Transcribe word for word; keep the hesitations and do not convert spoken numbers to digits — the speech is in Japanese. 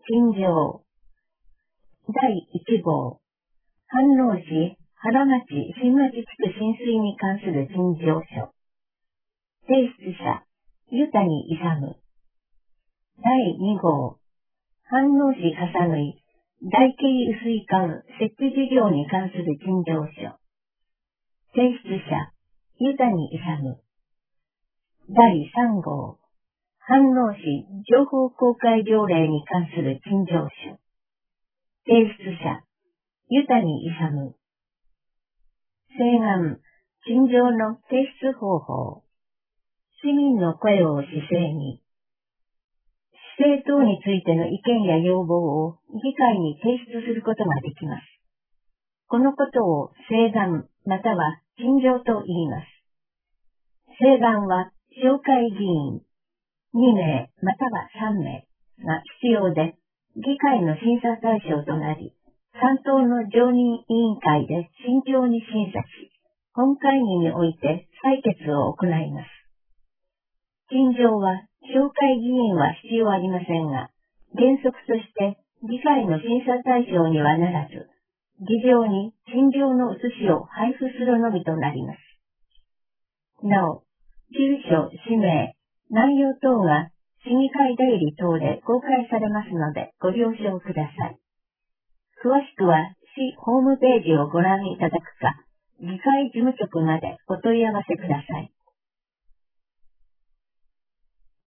陳情。だいいち号。飯能市原町新町地区浸水に関する陳情書。提出者、湯谷勇。だいに号。飯能市笠縫大京雨水管設置事業に関する陳情書。提出者、湯谷勇。だいさん号。飯能市情報公開条例に関する陳情書。提出者、湯谷勇。請願、陳情の提出方法。市民の声を市政に。市政等についての意見や要望を議会に提出することができます。このことを請願または陳情と言います。請願は紹介議員に名またはさん名が必要で、議会の審査対象となり、さん党の常任委員会で慎重に審査し、本会議において採決を行います。陳情は紹介議員は必要ありませんが、原則として議会の審査対象にはならず、議場に陳情の写しを配布するのみとなります。なお、住所、氏名、内容等が市議会代理等で公開されますのでご了承ください。詳しくは市ホームページをご覧いただくか、議会事務局までお問い合わせください。